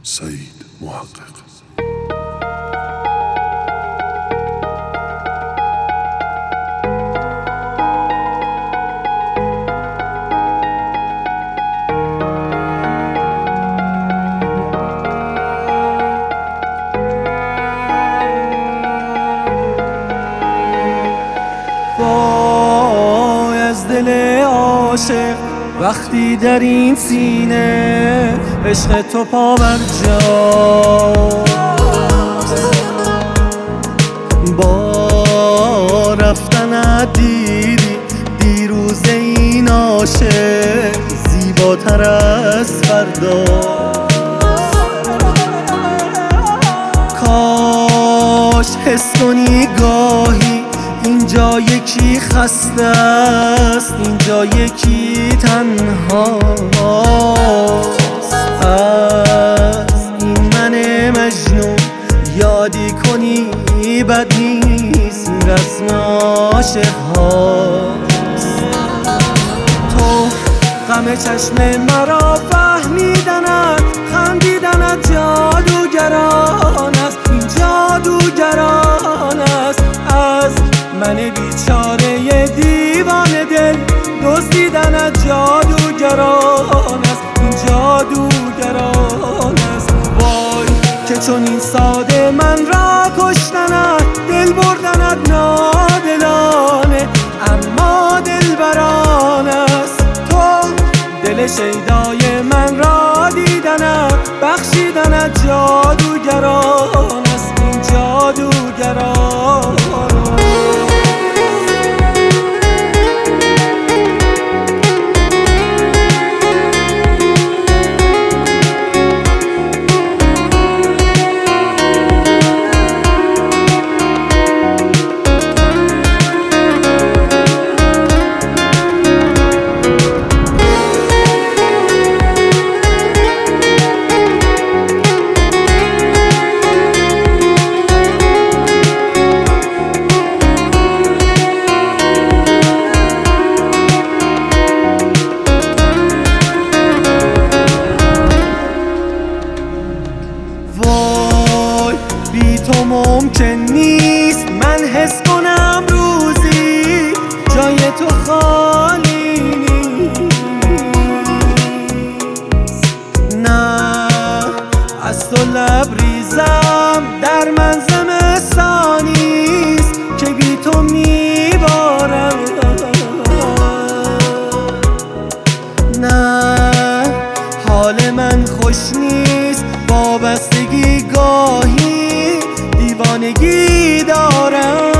سعید محقق. وای از دل عاشق وقتی در این سینه عشق تو پابرجاست، با رفتنت دیدی دیروز این عاشق زیباتر از فرداست. کاش حس کنی گاهی اینجا یکی خسته است، اینجا یکی تنهاست. از این من مجنون یادی کنی بد نیست، این رسم عاشق هاست. تو غم چشم مرا فهمیدنت، خندیدنت جادوگران است، این جادوگران است. از من بیچاره دیوانه دل دزدیدنت جادوگران است، این جادوگران است. وای که چون این ساده من را کشتنت، دل بردنت نادلانه اما دلبران است. تو دل شیدای من را دیدنت، بخشیدنت جادوگران است، این جادوگران. بی تو ممکن نیست من حس کنم روزی جای تو خالی نیست. نه از تو لبریزم در من زمستانیست که بی تو میبارم. نه حال من خوش نیست، وابستگی گاهی دیوانگی دارم.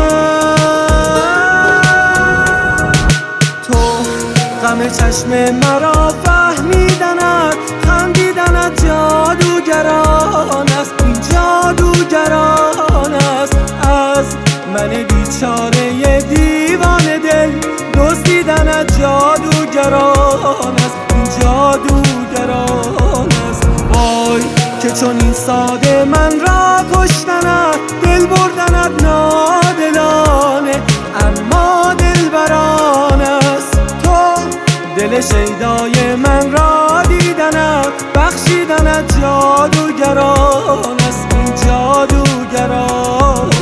تو غم چشم مرا فهمیدنت، خندیدنت جادوگران است، این جادوگران است. از من بیچاره دیوانه دل دزدیدنت جادوگران است، این جادوگران است. وای که چون این ساده من را کشتنت، دل بردنت نادلانه اما دلبران است. تو دل شیدای من را دیدنت، بخشیدنت جادوگران است، این جادوگران.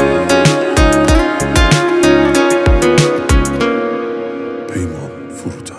پیمان فروتن.